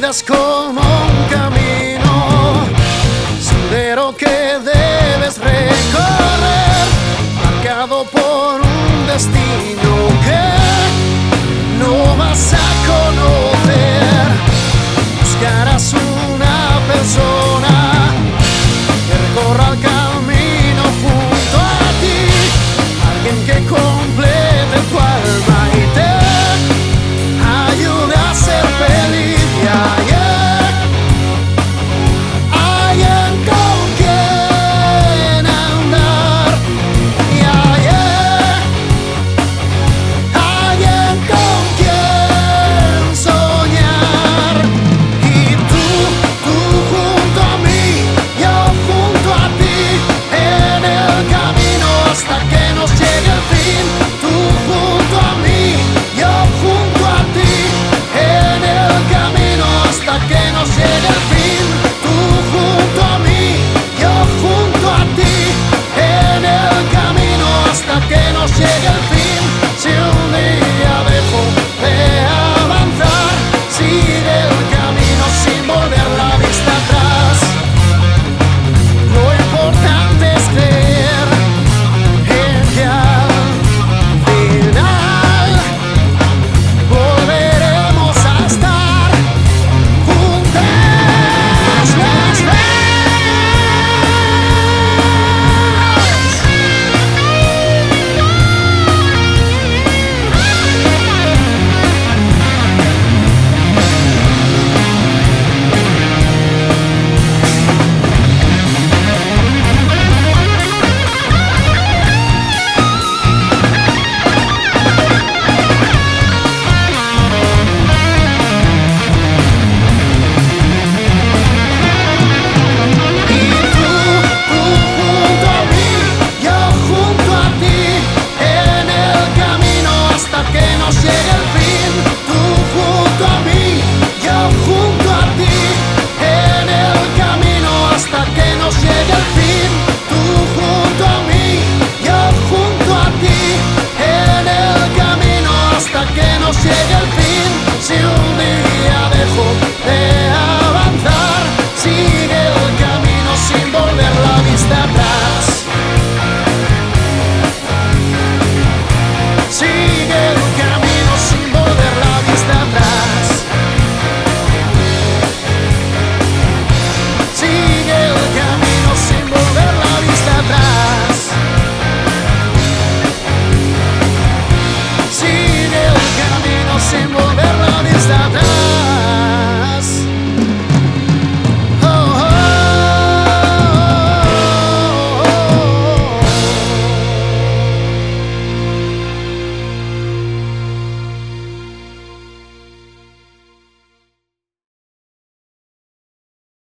es como un camino, sendero que debes recorrer, marcado por un destino que no vas a conocer. Buscarás una persona que recorra el camino junto a ti, alguien que complete tu alma y te ayude a ser feliz. Alguien con quien andar, alguien con quien soñar. Y tú junto a mí, yo junto a ti, en el camino hasta que nos llegue el fin. Tú junto a mí, yo junto a ti, en el camino hasta que nos llegue el fin. Tú junto a mí, yo junto a ti, en el camino hasta que nos llegue el fin. Si un día dejo de avanzar, sigue el camino sin volver la vista atrás. Lo importante es creer en que al final volveremos a estar juntos los dos. Y tú junto a mí, yo junto a ti, en el camino hasta que nos llegue el fin. Tú junto a mí.